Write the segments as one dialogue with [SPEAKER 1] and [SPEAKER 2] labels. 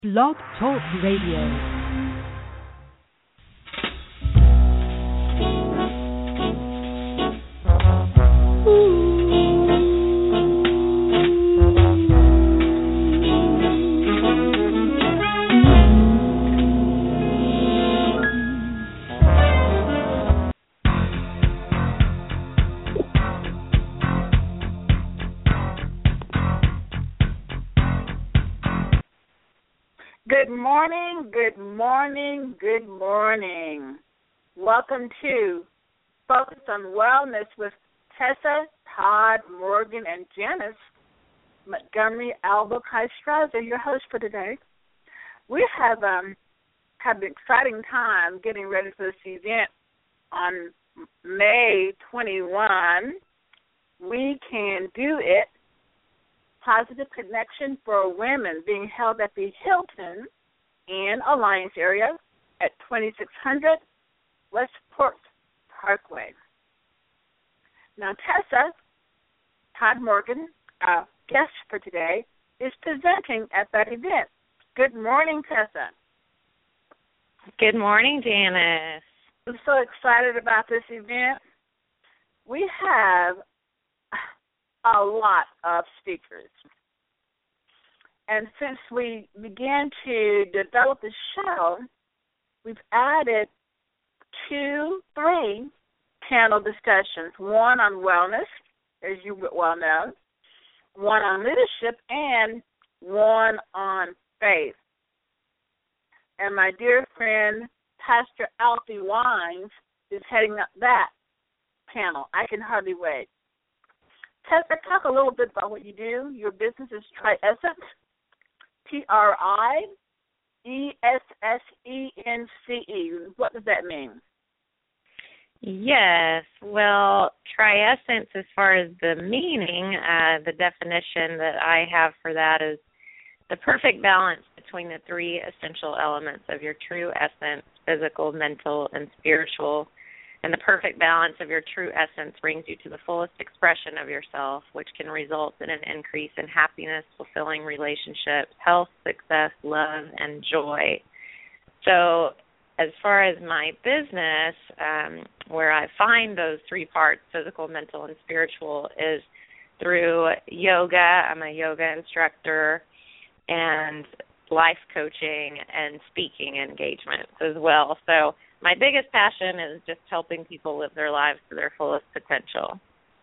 [SPEAKER 1] Blog Talk Radio.
[SPEAKER 2] Good morning. Welcome to Focus on Wellness with Tessa, Todd, Morgan, and Janice Montgomery Albuquerque, your host for today. We have had an exciting time getting ready for this event on May 21. We Can Do It, Positive Connection for Women, being held at the Hilton in Alliance area at 2600 Westport Parkway. Now, Tessa, Todd Morgan, our guest for today, is presenting at that event. Good morning, Tessa.
[SPEAKER 3] Good morning, Janice.
[SPEAKER 2] I'm so excited about this event. We have a lot of speakers. And since we began to develop the show, we've added three panel discussions, one on wellness, as you well know, one on leadership, and one on faith. And my dear friend, Pastor Alfie Wines, is heading up that panel. I can hardly wait. Tessa, talk a little bit about what you do. Your business is Triessence. Triessence. What does that mean?
[SPEAKER 3] Yes. Well, triessence, as far as the meaning, the definition that I have for that is the perfect balance between the three essential elements of your true essence, physical, mental, and spiritual. And the perfect balance of your true essence brings you to the fullest expression of yourself, which can result in an increase in happiness, fulfilling relationships, health, success, love, and joy. So as far as my business, where I find those three parts, physical, mental, and spiritual, is through yoga. I'm a yoga instructor and life coaching and speaking engagements as well. So my biggest passion is just helping people live their lives to their fullest potential.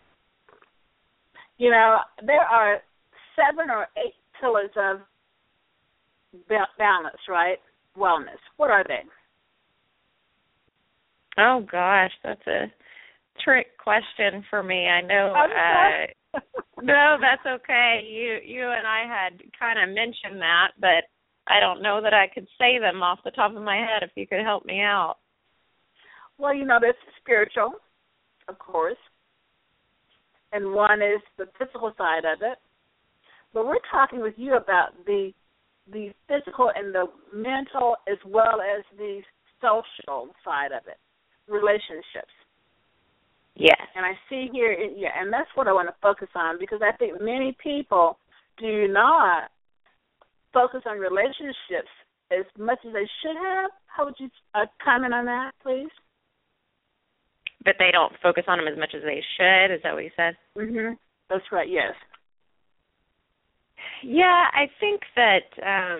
[SPEAKER 2] You know, there are 7 or 8 pillars of balance, right? Wellness. What are they?
[SPEAKER 3] Oh, gosh, that's a trick question for me. I know. No, that's okay. You and I had kind of mentioned that, but I don't know that I could say them off the top of my head if you could help me out.
[SPEAKER 2] Well, you know, there's spiritual, of course, and one is the physical side of it. But we're talking with you about the physical and the mental as well as the social side of it, relationships.
[SPEAKER 3] Yes.
[SPEAKER 2] And I see here, and that's what I want to focus on, because I think many people do not focus on relationships as much as they should have. How would you comment on that, please?
[SPEAKER 3] But they don't focus on them as much as they should. Is that what you said?
[SPEAKER 2] Mm-hmm. That's right, yes.
[SPEAKER 3] Yeah, I think that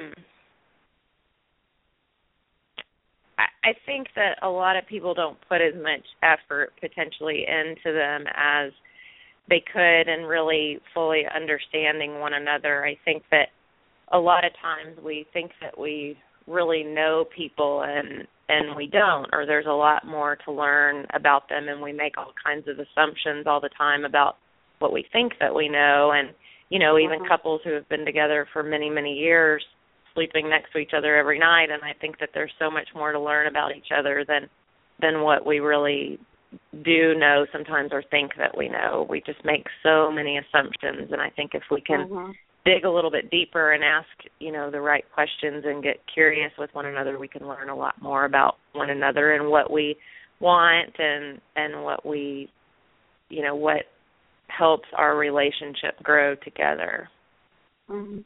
[SPEAKER 3] I think that a lot of people don't put as much effort potentially into them as they could in really fully understanding one another. I think that a lot of times we think that we really know people and we don't, or there's a lot more to learn about them, and we make all kinds of assumptions all the time about what we think that we know. And, you know, even couples who have been together for many, many years sleeping next to each other every night, and I think that there's so much more to learn about each other than what we really do know sometimes or think that we know. We just make so many assumptions, and I think if we can dig a little bit deeper and ask, you know, the right questions and get curious with one another, we can learn a lot more about one another and what we want and what we, you know, what helps our relationship grow together.
[SPEAKER 2] Mm-hmm.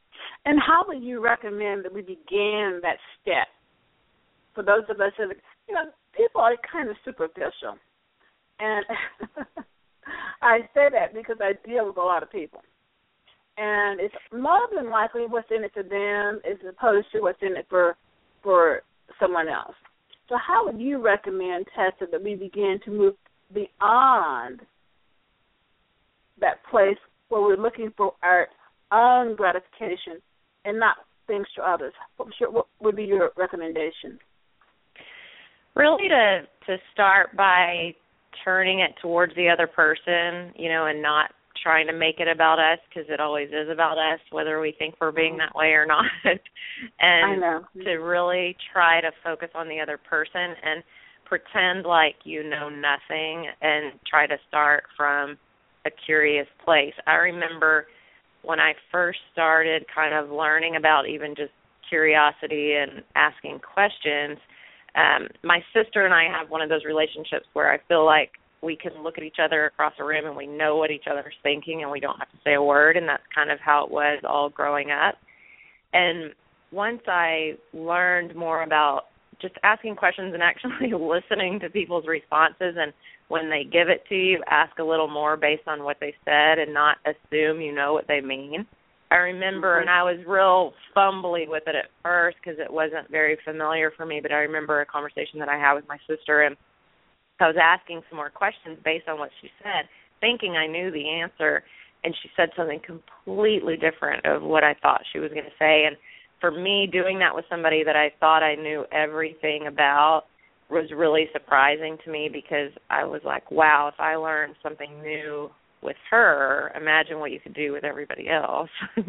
[SPEAKER 2] And how would you recommend that we begin that step for those of us that, people are kind of superficial. And I say that because I deal with a lot of people. And it's more than likely what's in it for them as opposed to what's in it for someone else. So how would you recommend, Tessa, that we begin to move beyond that place where we're looking for our own gratification and not things to others? What would be your recommendation?
[SPEAKER 3] Really to start by turning it towards the other person, and not trying to make it about us, because it always is about us, whether we think we're being that way or not. And
[SPEAKER 2] I know.
[SPEAKER 3] To really try to focus on the other person and pretend like you know nothing and try to start from a curious place. I remember when I first started kind of learning about even just curiosity and asking questions, my sister and I have one of those relationships where I feel like we can look at each other across a room and we know what each other's thinking and we don't have to say a word, and that's kind of how it was all growing up. And once I learned more about just asking questions and actually listening to people's responses, and when they give it to you, ask a little more based on what they said and not assume you know what they mean. I remember, and I was real fumbly with it at first because it wasn't very familiar for me, but I remember a conversation that I had with my sister, and I was asking some more questions based on what she said, thinking I knew the answer, and she said something completely different of what I thought she was going to say. And for me, doing that with somebody that I thought I knew everything about was really surprising to me, because I was like, wow, if I learned something new with her, imagine what you could do with everybody else.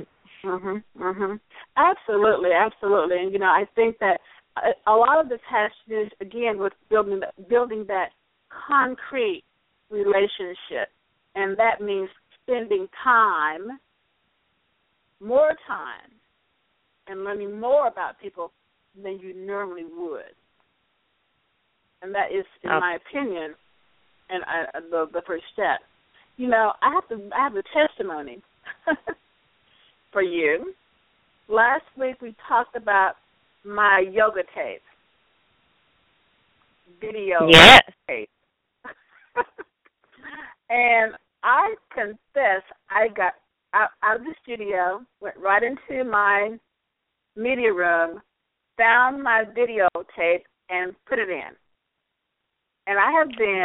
[SPEAKER 2] Absolutely. And, I think that a lot of this has to do, again, with building that concrete relationship, and that means spending more time, and learning more about people than you normally would. And that is, in my opinion, and the first step. I have a testimony for you. Last week we talked about my yoga tape, video tape. And I confess, I got out of the studio, went right into my media room, found my video tape, and put it in. And I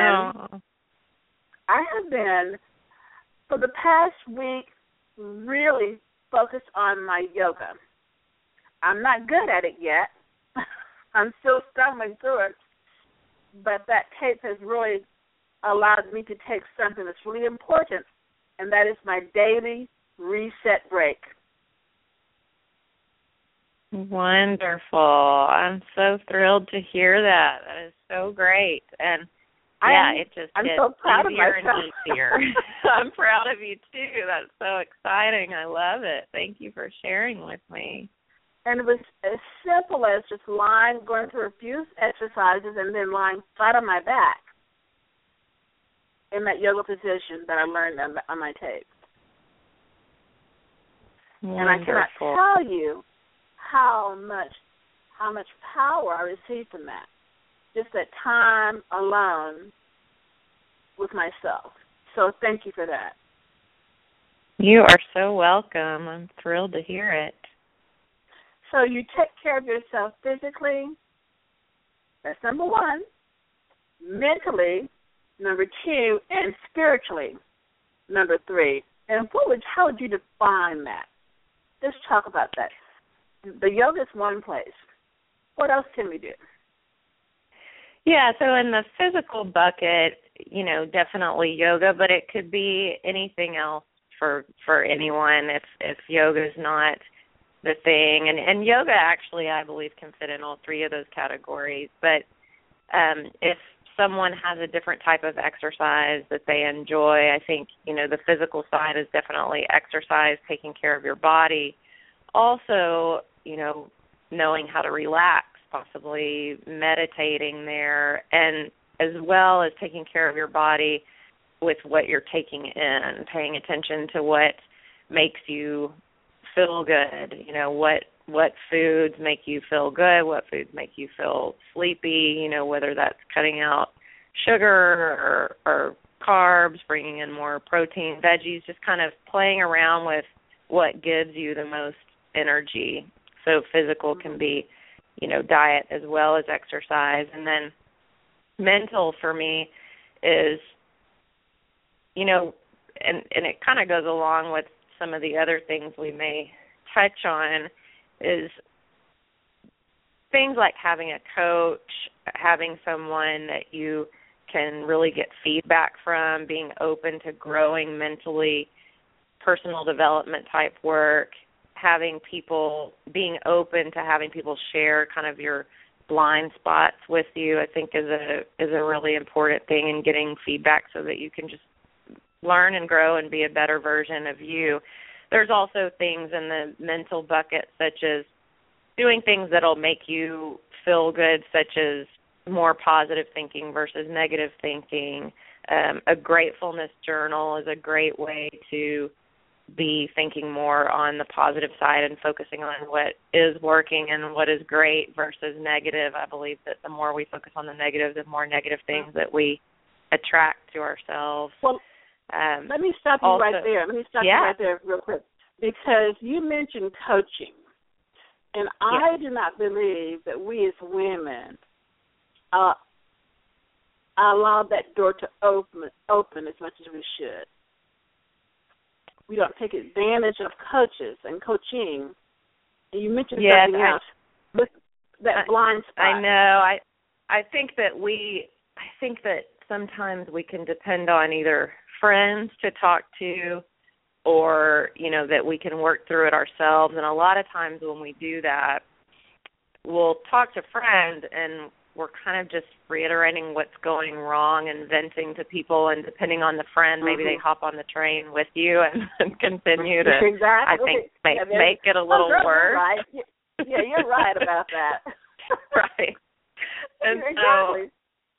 [SPEAKER 2] have been, for the past week, really focused on my yoga. I'm not good at it yet. I'm still stumbling through it. But that tape has really allowed me to take something that's really important, and that is my daily reset break.
[SPEAKER 3] Wonderful. I'm so thrilled to hear that. That is so great. And it just
[SPEAKER 2] I'm
[SPEAKER 3] gets
[SPEAKER 2] so proud
[SPEAKER 3] easier
[SPEAKER 2] of myself.
[SPEAKER 3] and easier. I'm proud of you too. That's so exciting. I love it. Thank you for sharing with me.
[SPEAKER 2] And it was as simple as just going through a few exercises and then lying flat on my back in that yoga position that I learned on my tape.
[SPEAKER 3] Wonderful.
[SPEAKER 2] And I cannot tell you how much power I received from that. Just that time alone with myself. So thank you for that.
[SPEAKER 3] You are so welcome. I'm thrilled to hear it.
[SPEAKER 2] So you take care of yourself physically. That's number one. Mentally, number two, and spiritually, number three. And how would you define that? Let's talk about that. The yoga is one place. What else can we do?
[SPEAKER 3] Yeah, so in the physical bucket, definitely yoga, but it could be anything else for anyone if yoga is not the thing. And yoga actually, I believe, can fit in all three of those categories. But if someone has a different type of exercise that they enjoy, I think, the physical side is definitely exercise, taking care of your body. Also, knowing how to relax, possibly meditating there, and as well as taking care of your body with what you're taking in, paying attention to what makes you feel good. You know, what foods make you feel good, what foods make you feel sleepy, you know, whether that's cutting out sugar or carbs, bringing in more protein, veggies, just kind of playing around with what gives you the most energy. So physical can be, you know, diet as well as exercise. And then mental for me is, you know, and it kind of goes along with some of the other things we may touch on, is things like having a coach, having someone that you can really get feedback from, being open to growing mentally, personal development type work, having people, being open to having people share kind of your blind spots with you, I think is a really important thing in getting feedback so that you can just learn and grow and be a better version of you. There's also things in the mental bucket, such as doing things that'll make you feel good, such as more positive thinking versus negative thinking. A gratefulness journal is a great way to be thinking more on the positive side and focusing on what is working and what is great versus negative. I believe that the more we focus on the negative, the more negative things that we attract to ourselves.
[SPEAKER 2] Well, let me stop you right there. Let me stop you right there real quick, because you mentioned coaching, and I do not believe that we as women allow that door to open as much as we should. We don't take advantage of coaches and coaching. And you mentioned something else, with that blind spot.
[SPEAKER 3] I know. I think that sometimes we can depend on either friends to talk to, or, you know, that we can work through it ourselves. And a lot of times when we do that, we'll talk to friends and we're kind of just reiterating what's going wrong and venting to people, and depending on the friend, maybe they hop on the train with you and continue to, I think, make it a little worse.
[SPEAKER 2] Right. Yeah, you're right about that.
[SPEAKER 3] Right. And
[SPEAKER 2] exactly.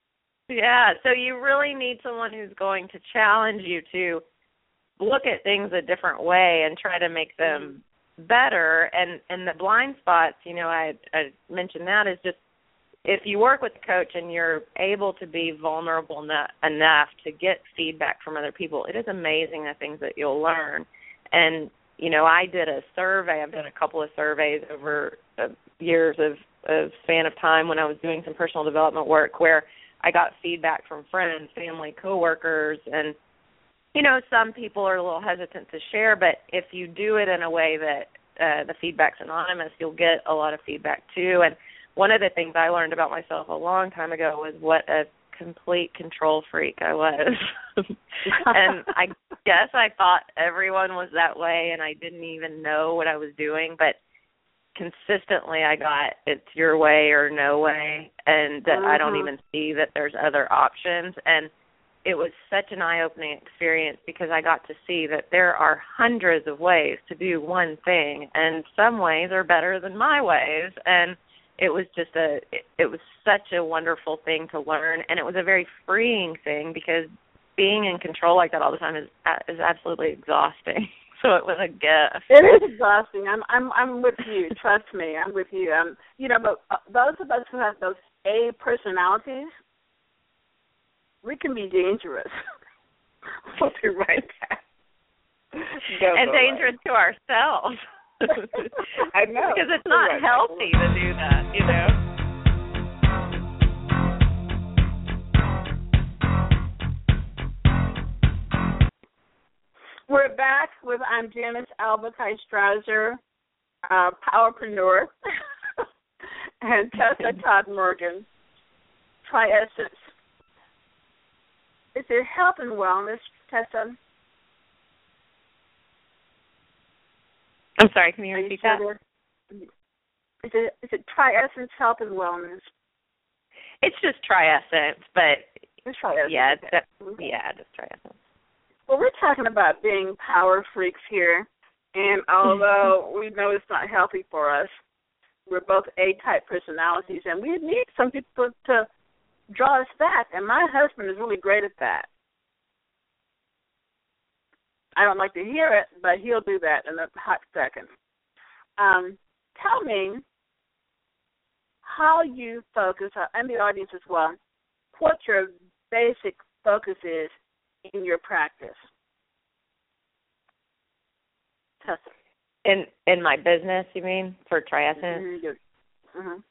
[SPEAKER 3] So you really need someone who's going to challenge you to look at things a different way and try to make them better. And the blind spots, you know, I mentioned that, is just, if you work with a coach and you're able to be vulnerable enough to get feedback from other people, it is amazing the things that you'll learn. And, you know, I did a survey. I've done a couple of surveys over years of span of time when I was doing some personal development work, where I got feedback from friends, family, coworkers, and, you know, some people are a little hesitant to share, but if you do it in a way that the feedback's anonymous, you'll get a lot of feedback too. And one of the things I learned about myself a long time ago was what a complete control freak I was. And I guess I thought everyone was that way, and I didn't even know what I was doing, but consistently I got, it's your way or no way, and that I don't even see that there's other options. And it was such an eye-opening experience, because I got to see that there are hundreds of ways to do one thing, and some ways are better than my ways. And it was just it was such a wonderful thing to learn, and it was a very freeing thing, because being in control like that all the time is absolutely exhausting. So it was a gift.
[SPEAKER 2] It is exhausting. I'm with you. Trust me, I'm with you. You know, but those of us who have those A personalities, we can be dangerous. We'll be right back.
[SPEAKER 3] And dangerous to ourselves.
[SPEAKER 2] I know.
[SPEAKER 3] Because it's not healthy to do that, you know.
[SPEAKER 2] We're back with, I'm Janice Alba Kai-Strauser, powerpreneur, and Tessa Todd Morgan, Triessence. Is it health and wellness, Tessa?
[SPEAKER 3] I'm sorry, can you repeat that?
[SPEAKER 2] Is it Triessence Health and Wellness?
[SPEAKER 3] It's just Triessence, but
[SPEAKER 2] it's Triessence.
[SPEAKER 3] Yeah, just Triessence.
[SPEAKER 2] Well, we're talking about being power freaks here, and although we know it's not healthy for us, we're both A-type personalities, and we need some people to draw us back, and my husband is really great at that. I don't like to hear it, but he'll do that in a hot second. Tell me how you focus, and the audience as well, what your basic focus is in your practice.
[SPEAKER 3] In my business, you mean, for Triessence?
[SPEAKER 2] Mm-hmm.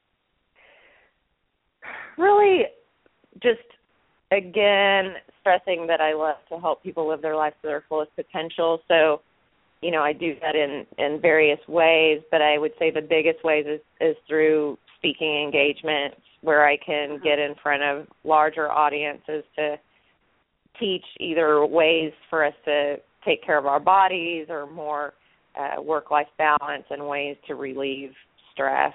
[SPEAKER 3] Really, just, again, stressing that I love to help people live their life to their fullest potential. So, I do that in various ways, but I would say the biggest ways is through speaking engagements where I can get in front of larger audiences to teach either ways for us to take care of our bodies or more work-life balance and ways to relieve stress.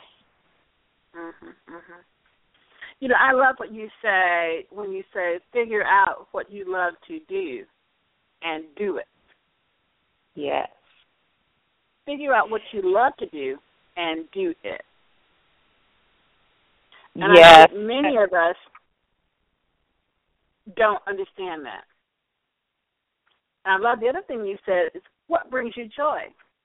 [SPEAKER 2] I love what you say when you say figure out what you love to do and do it.
[SPEAKER 3] Yes.
[SPEAKER 2] Figure out what you love to do and do it. And
[SPEAKER 3] yes.
[SPEAKER 2] I think many of us don't understand that. And I love the other thing you said is what brings you joy.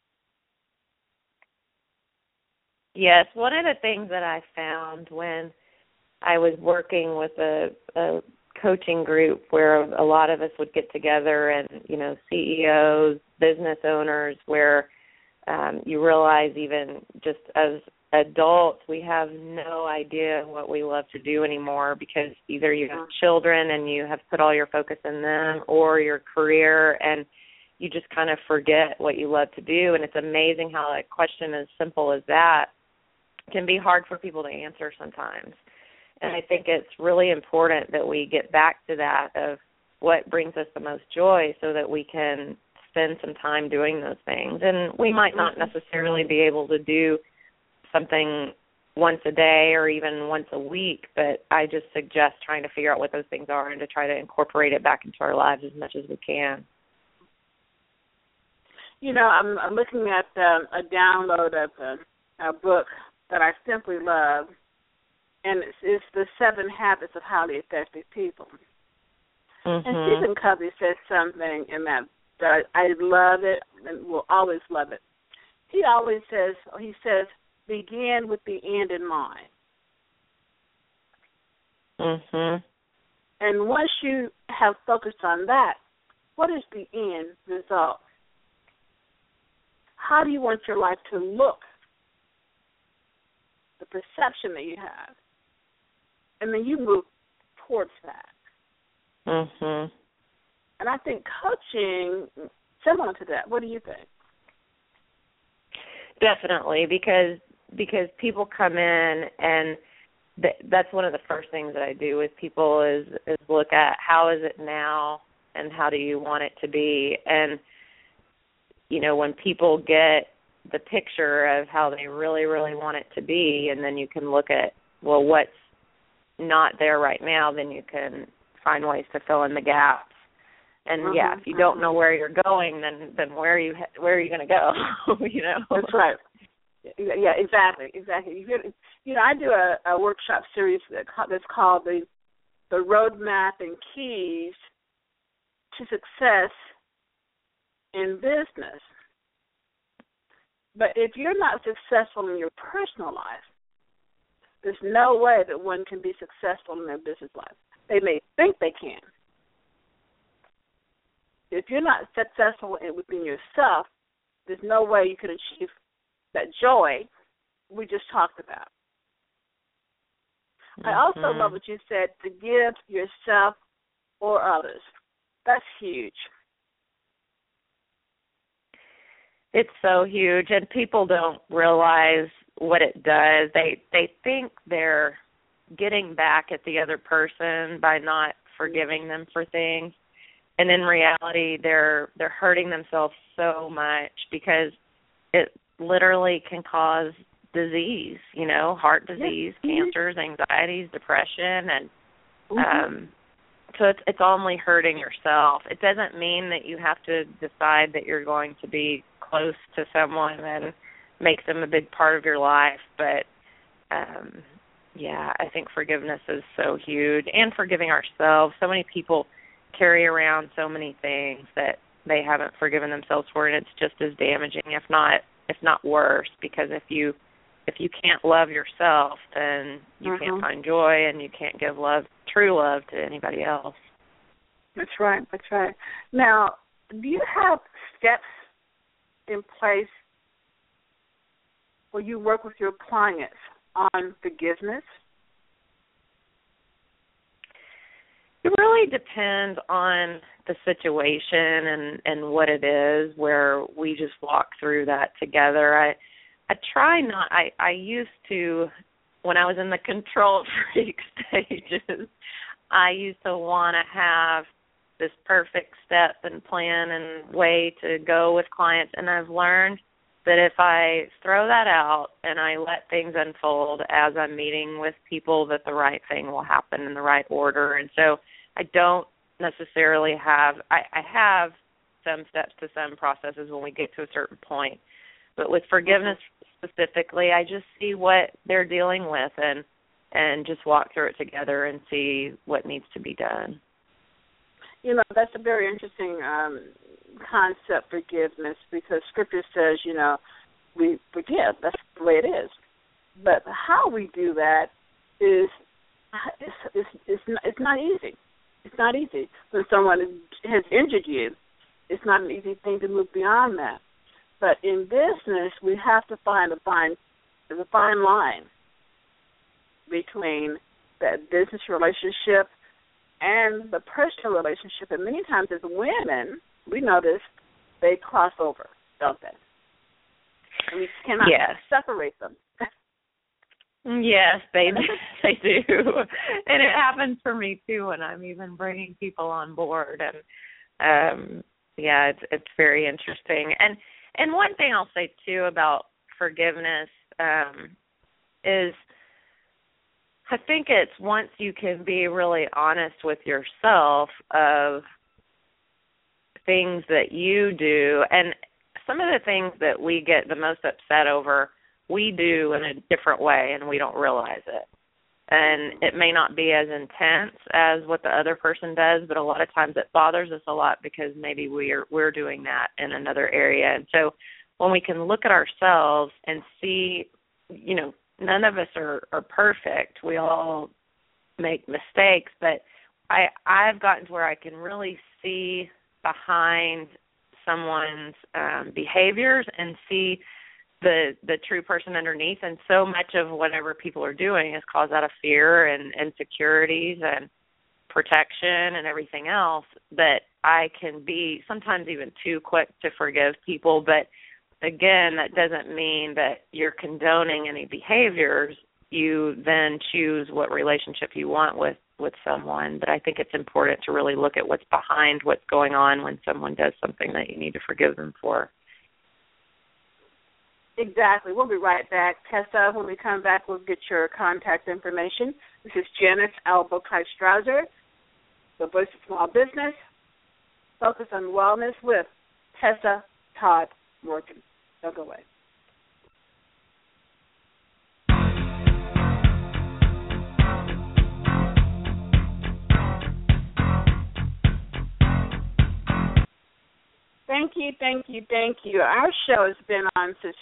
[SPEAKER 3] Yes, one of the things that I found when I was working with a coaching group where a lot of us would get together and, CEOs, business owners, where you realize even just as adults, we have no idea what we love to do anymore because either you have children and you have put all your focus in them or your career and you just kind of forget what you love to do. And it's amazing how a question as simple as that can be hard for people to answer sometimes. And I think it's really important that we get back to that of what brings us the most joy so that we can spend some time doing those things. And we might not necessarily be able to do something once a day or even once a week, but I just suggest trying to figure out what those things are and to try to incorporate it back into our lives as much as we can.
[SPEAKER 2] I'm looking at a download of a book that I simply love, and it's The 7 Habits of Highly Effective People. And Stephen Covey says something in that I love it and will always love it. He says, begin with the end in mind. And once you have focused on that, what is the end result? How do you want your life to look? The perception that you have. And then you move towards that. And I think coaching, similar to that. What do you think?
[SPEAKER 3] Definitely, because people come in and that's one of the first things that I do with people is look at how is it now and how do you want it to be. And, when people get the picture of how they really, really want it to be, and then you can look at, well, what's not there right now, then you can find ways to fill in the gaps. And if you don't know where you're going, then where are you going to go?
[SPEAKER 2] That's right. Yeah, exactly. I do a workshop series that's called the Roadmap and Keys to Success in Business. But if you're not successful in your personal life, there's no way that one can be successful in their business life. They may think they can. If you're not successful within yourself, there's no way you can achieve that joy we just talked about. I also love what you said, to give yourself or others. That's huge.
[SPEAKER 3] It's so huge, and people don't realize what it does. They think they're getting back at the other person by not forgiving them for things. And in reality, they're hurting themselves so much because it literally can cause disease, heart disease, cancers, anxieties, depression, and so it's only hurting yourself. It doesn't mean that you have to decide that you're going to be close to someone and make them a big part of your life, but I think forgiveness is so huge, and forgiving ourselves. So many people carry around so many things that they haven't forgiven themselves for, and it's just as damaging, if if not worse, because if you can't love yourself, then you can't find joy, and you can't give true love to anybody else.
[SPEAKER 2] That's right. Now, do you have steps in place where you work with your clients on forgiveness?
[SPEAKER 3] It really depends on the situation and what it is, where we just walk through that together. I try not. I used to, when I was in the control freak stages, I used to want to have this perfect step and plan and way to go with clients, and I've learned that if I throw that out and I let things unfold as I'm meeting with people, that the right thing will happen in the right order. And so I don't necessarily have, I have some steps to some processes when we get to a certain point. But with forgiveness specifically, I just see what they're dealing with and just walk through it together and see what needs to be done.
[SPEAKER 2] You know, that's a very interesting concept, forgiveness, because Scripture says, you know, we forgive. That's the way it is. But how we do that is it's not easy. It's not easy. When someone has injured you, it's not an easy thing to move beyond that. But in business, we have to find a fine line between that business relationship and the personal relationship. And many times as women, we notice they cross over, don't they? And we cannot separate them.
[SPEAKER 3] Yes, they do. And it happens for me, too, when I'm even bringing people on board. And, it's very interesting. And one thing I'll say, too, about forgiveness is I think it's once you can be really honest with yourself of things that you do, and some of the things that we get the most upset over, we do in a different way and we don't realize it. And it may not be as intense as what the other person does, but a lot of times it bothers us a lot because maybe we're doing that in another area. And so when we can look at ourselves and see, you know, none of us are perfect. We all make mistakes, but I've gotten to where I can really see behind someone's behaviors and see the true person underneath. And so much of whatever people are doing is caused out of fear and insecurities and protection and everything else, that I can be sometimes even too quick to forgive people. But again, that doesn't mean that you're condoning any behaviors. You then choose what relationship you want with someone. But I think it's important to really look at what's behind what's going on when someone does something that you need to forgive them for.
[SPEAKER 2] Exactly. We'll be right back. Tessa, when we come back, we'll get your contact information. This is Janice Albuquerque-Strouser, the Voice of Small Business, Focus on Wellness with Tessa Todd Morgan. Don't go away. Thank you. Our show has been on since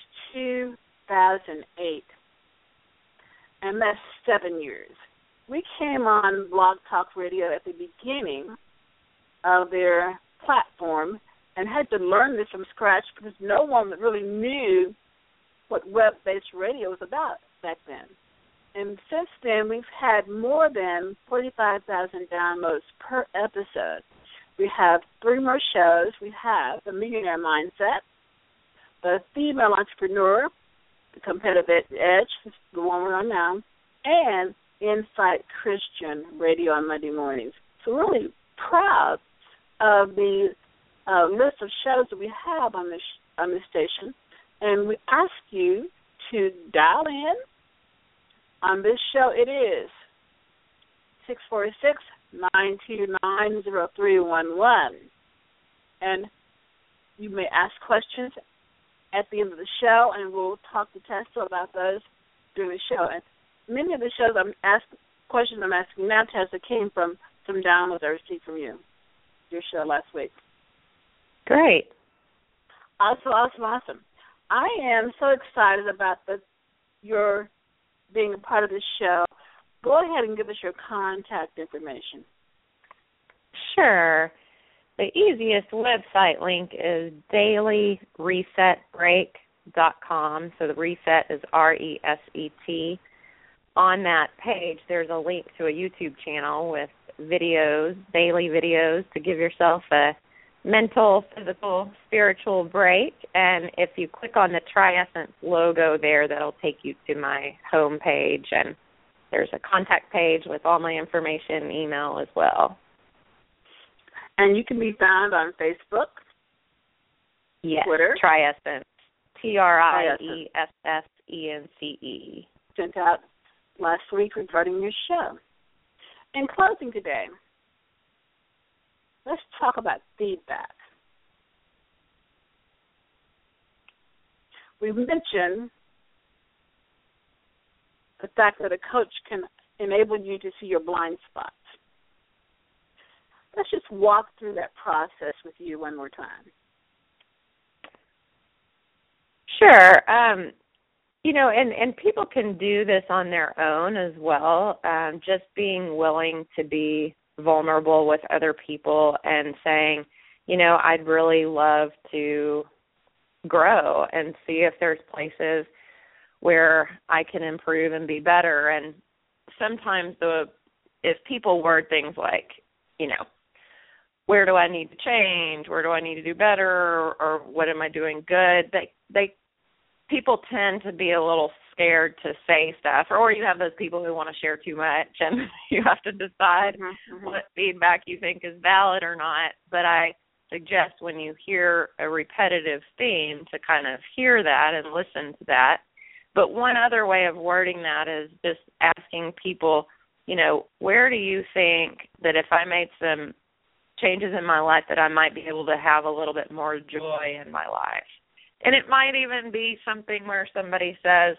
[SPEAKER 2] 2008, and that's 7 years. We came on Blog Talk Radio at the beginning of their platform and had to learn this from scratch because no one really knew what web-based radio was about back then. And since then, we've had more than 45,000 downloads per episode. We have 3 more shows. We have The Millionaire Mindset, The Female Entrepreneur, The Competitive Edge, the one we're on now, and Insight Christian Radio on Monday mornings. So we're really proud of the list of shows that we have on this station, and we ask you to dial in. On this show, it is 646-929-0311. And you may ask questions at the end of the show, and we'll talk to Tessa about those during the show. And many of the shows questions I'm asking now, Tessa, came from some downloads I received from you, your show last week.
[SPEAKER 3] Great.
[SPEAKER 2] Awesome. I am so excited about your being a part of the show. Go ahead and give us your contact information.
[SPEAKER 3] Sure. The easiest website link is dailyresetbreak.com. So the reset is RESET. On that page, there's a link to a YouTube channel with videos, daily videos, to give yourself a mental, physical, spiritual break. And if you click on the Triessence logo there, that'll take you to my home page. And there's a contact page with all my information, email as well.
[SPEAKER 2] And you can be found on Facebook?
[SPEAKER 3] Yes,
[SPEAKER 2] Twitter?
[SPEAKER 3] Triessence. TRIESSENCE.
[SPEAKER 2] Sent out last week regarding your show. In closing today, let's talk about feedback. We mentioned the fact that a coach can enable you to see your blind spots. Let's just walk through that process with you one more time.
[SPEAKER 3] Sure. And people can do this on their own as well, just being willing to be vulnerable with other people and saying, I'd really love to grow and see if there's places where I can improve and be better. And sometimes if people word things like, where do I need to change? Where do I need to do better? Or what am I doing good? People tend to be a little scared to say stuff, or you have those people who want to share too much, and you have to decide what feedback you think is valid or not. But I suggest when you hear a repetitive theme to kind of hear that and listen to that. But one other way of wording that is just asking people, where do you think that if I made some changes in my life that I might be able to have a little bit more joy in my life? And it might even be something where somebody says,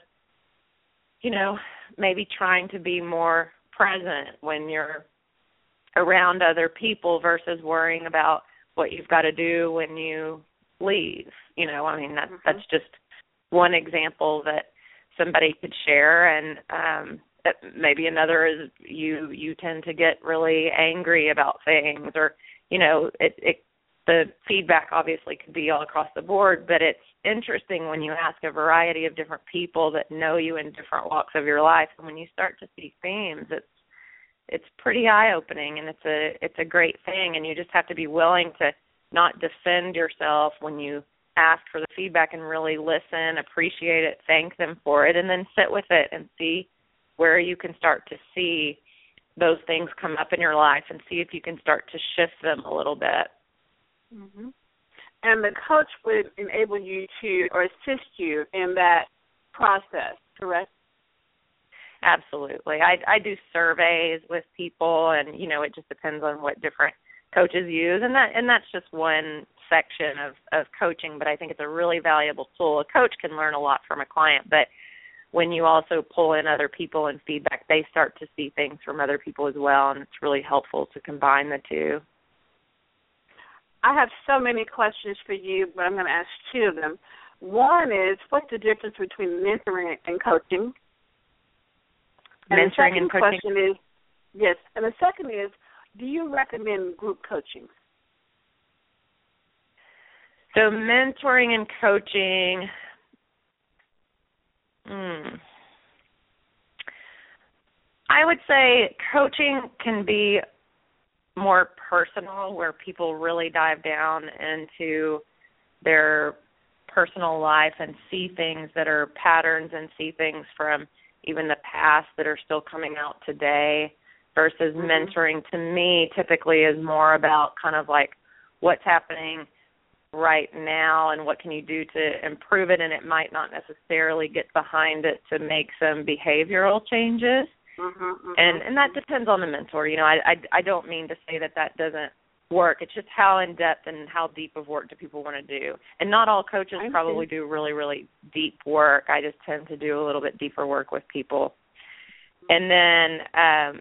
[SPEAKER 3] maybe trying to be more present when you're around other people versus worrying about what you've got to do when you leave. That's just one example that somebody could share. And maybe another is you tend to get really angry about things, or, the feedback obviously could be all across the board, but it's interesting when you ask a variety of different people that know you in different walks of your life, and when you start to see themes, it's pretty eye-opening, and it's a great thing, and you just have to be willing to not defend yourself when you ask for the feedback and really listen, appreciate it, thank them for it, and then sit with it and see where you can start to see those things come up in your life and see if you can start to shift them a little bit.
[SPEAKER 2] Mm-hmm. And the coach would enable you to, or assist you in that process, correct?
[SPEAKER 3] Absolutely. I do surveys with people, and, it just depends on what different coaches use, and that's just one section of coaching, but I think it's a really valuable tool. A coach can learn a lot from a client, but when you also pull in other people and feedback, they start to see things from other people as well, and it's really helpful to combine the two.
[SPEAKER 2] I have so many questions for you, but I'm going to ask two of them. One is, what's the difference between mentoring and coaching?
[SPEAKER 3] Mentoring and coaching?
[SPEAKER 2] Question is, yes. And the second is, do you recommend group coaching?
[SPEAKER 3] So mentoring and coaching, I would say coaching can be more personal, where people really dive down into their personal life and see things that are patterns and see things from even the past that are still coming out today, versus mentoring to me typically is more about kind of like what's happening right now and what can you do to improve it, and it might not necessarily get behind it to make some behavioral changes. And that depends on the mentor. I don't mean to say that doesn't work. It's just how in-depth and how deep of work do people want to do. And not all coaches probably do really, really deep work. I just tend to do a little bit deeper work with people. And then I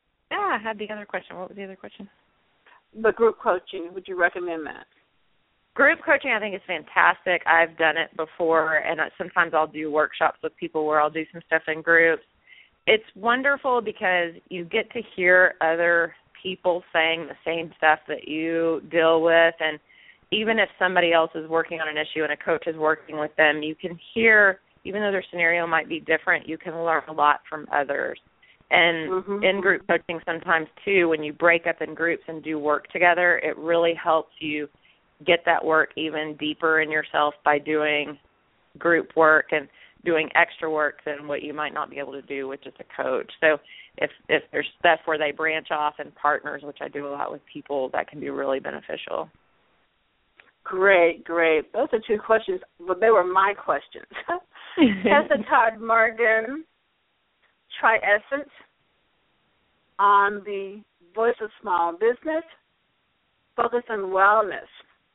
[SPEAKER 3] had the other question. What was the other question?
[SPEAKER 2] The group coaching. Would you recommend that?
[SPEAKER 3] Group coaching, I think, is fantastic. I've done it before, and sometimes I'll do workshops with people where I'll do some stuff in groups. It's wonderful because you get to hear other people saying the same stuff that you deal with, and even if somebody else is working on an issue and a coach is working with them, you can hear, even though their scenario might be different, you can learn a lot from others. And in group coaching sometimes, too, when you break up in groups and do work together, it really helps you get that work even deeper in yourself by doing group work and doing extra work than what you might not be able to do with just a coach. So if there's stuff where they branch off in partners, which I do a lot with people, that can be really beneficial.
[SPEAKER 2] Great. Those are two questions, but they were my questions. Tessa Todd Morgan, Triessence on the Voice of Small Business, focus on wellness.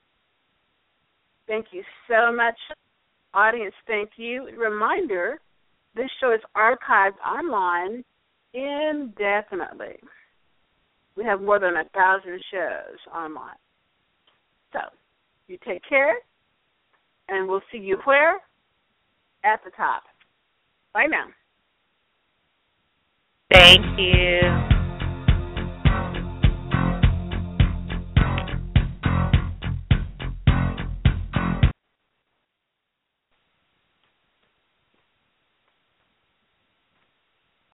[SPEAKER 2] Thank you so much, audience. Thank you. Reminder, this show is archived online indefinitely. We have more than 1,000 shows online. So you take care, and we'll see you where? At the top. Bye now.
[SPEAKER 3] Thank you.